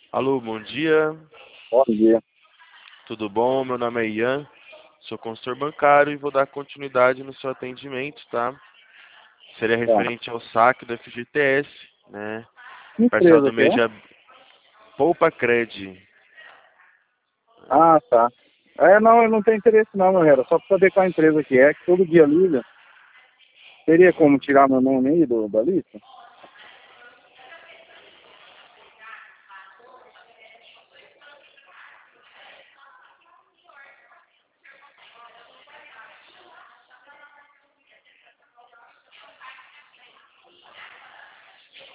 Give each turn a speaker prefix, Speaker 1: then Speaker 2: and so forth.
Speaker 1: Alô, bom dia.
Speaker 2: Bom dia.
Speaker 1: Tudo bom? Meu nome é Ian, sou consultor bancário e vou dar continuidade no seu atendimento, tá? Seria
Speaker 2: Tá.
Speaker 1: referente ao saque do FGTS, né?
Speaker 2: Que
Speaker 1: Parcial
Speaker 2: empresa
Speaker 1: do
Speaker 2: que é?
Speaker 1: mês de Poupa Cred.
Speaker 2: Ah, tá. Não, eu não tenho interesse não, meu velho. Só pra saber qual empresa que é, que todo dia liga. Teria como tirar meu nome aí da lista?